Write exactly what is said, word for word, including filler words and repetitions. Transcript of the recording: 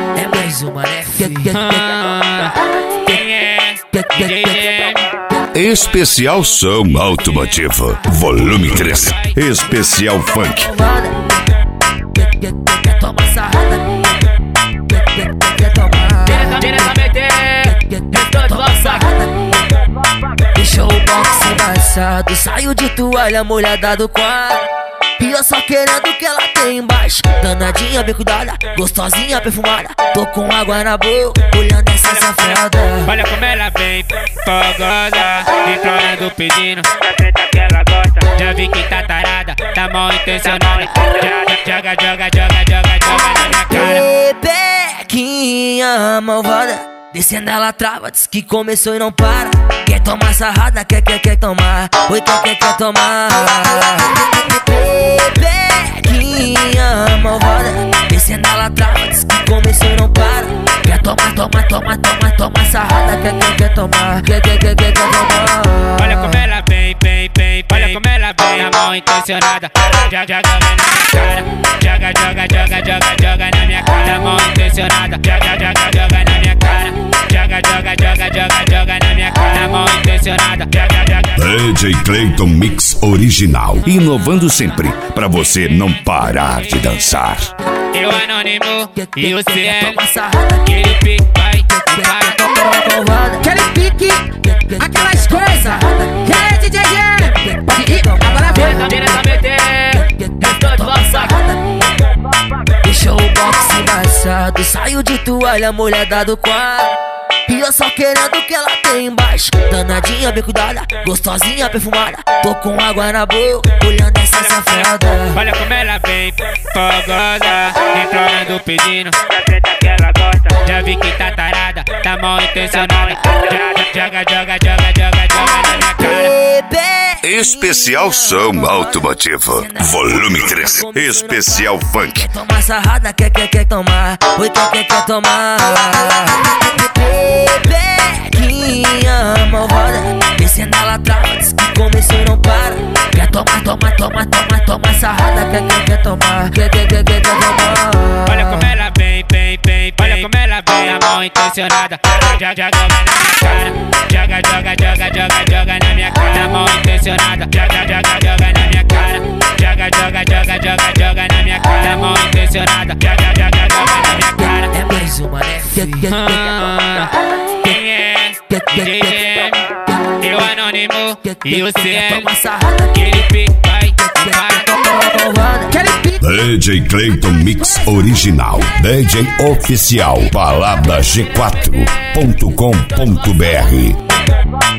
É mais uma, né, filho? Quem é? Especial som automotivo, volume três. Especial funk. Quer tomar sarrada? Quer tomar? Diretamente, estou de lançada. Deixou o box embaçado, saiu de toalha molhada do quarto. E eu só querendo o que ela tem embaixo. Danadinha, bem cuidada, gostosinha, perfumada. Tô com água na boca, olhando essa safada. Olha como ela vem, fogosa, implorando, pedindo a treta que ela gosta. Já vi que tá tarada, tá mal intencionada. Joga, joga, joga, joga, joga na minha cara. Rebequinha malvada, descendo ela trava, diz que começou e não para. Quer tomar sarrada, quer, quer, quer tomar. Oi, quer, quer, quer tomar. Rebequinha malvada, descendo ela trava, diz que começou e não para. Quer tomar, toma, toma, toma, toma sarrada, quer, quer, quer tomar. Quer, quer, quer, quer, quer tomar. Olha como ela vem, vem, vem, olha como ela vem, a mal intencionada. Joga, joga na minha cara. Joga, joga, joga, joga, joga na minha cara. Mal intencionada. Joga, joga, joga na minha cara. Joga, joga, joga, joga, joga na minha cara. Mal intencionada. Joga, joga. D J Clayton Mix original, inovando sempre pra você não parar de dançar. Eu anônimo e o C M. Aquele pique vai, vai. Aquele pique, aquelas coisas. Que é D J Jam. Pode ir, agora vem. Diretamente, estou de lançada. Deixou o box embaçado, saiu de toalha molhada do quarto. E eu só querendo o que ela tem embaixo. Danadinha, bem cuidada, gostosinha, perfumada. Tô com água na boca, olhando essa safada. Olha como ela vem, fogosa, implorando, pedindo a treta que ela gosta. Já vi que tá tarada, tá mal intencionada. Joga, joga, joga, joga, joga na minha cara. Especial som automotivo, volume três. Especial funk. Quer tomar sarrada, quer, quer, quer tomar. Oi, quer, quer, quer tomar. Rebequinha malvada, descendo ela trava, diz que começou e não para. Quer tomar, toma, toma, toma, toma sarrada, quer, quer, quer tomar. Quer, quer, quer, quer, quer tomar. Olha como ela vem, vem, vem, olha como ela vem, a mal intencionada. Joga, joga na minha cara. Joga, joga, joga, joga, joga na minha cara. Mal intencionada. Joga, joga, joga na minha cara. Joga, joga, joga, joga, joga na minha cara. Mal intencionada. Joga, joga, joga na minha cara. É mais uma, né, filho? Quem é? D J M, eu anônimo e o C M. Aquele pique vai, vai. D J Clayton Mix original, D J oficial, balada g quatro ponto com ponto br.